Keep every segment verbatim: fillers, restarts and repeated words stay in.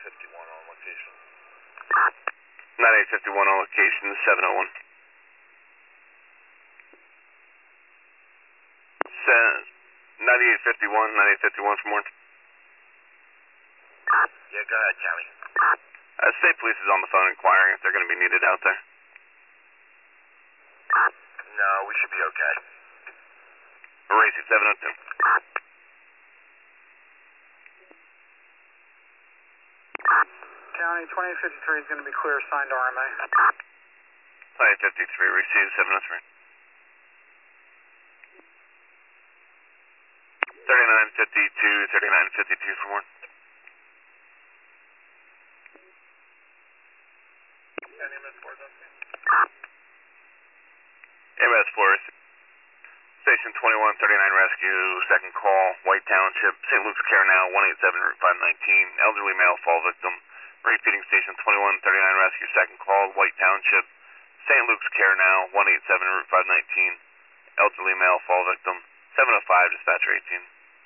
fifty-one on location. ninety-eight fifty-one on location, seven oh one. ninety-eight fifty-one, ninety-eight fifty-one for more. Yeah, go ahead, County. Uh, state police is on the phone inquiring if they're going to be needed out there. No, we should be okay. Racy seven oh two. County twenty fifty-three is going to be clear, signed R M A. twenty fifty-three, received seven oh three. thirty-nine fifty-two, thirty-nine fifty-two for more. M S four, M S four, Station twenty-one thirty-nine Rescue, second call, White Township, Saint Luke's Care Now, one eighty-seven Route five nineteen, elderly male fall victim. Repeating Station twenty-one thirty-nine Rescue, second call, White Township, Saint Luke's Care Now, one eighty-seven Route five nineteen, elderly male fall victim. seven oh five, dispatcher eighteen.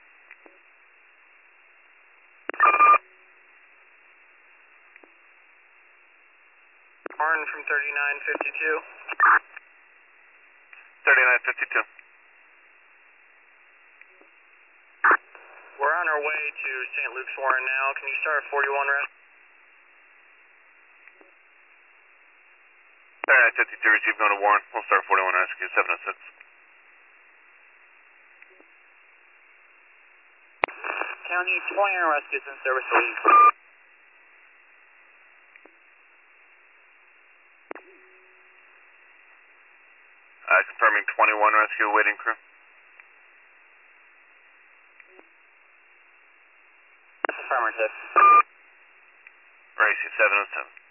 Martin from thirty-nine fifty-two. thirty-nine fifty-two. We're on our way to Saint Luke's Warren now. Can you start at forty-one rest? thirty-nine fifty-two, receive going to Warren. We'll start forty-one rescue, seven oh six. County twenty-nine rescues in service lead. Uh, confirming twenty-one rescue, waiting crew. Affirmative. Racy seven oh seven.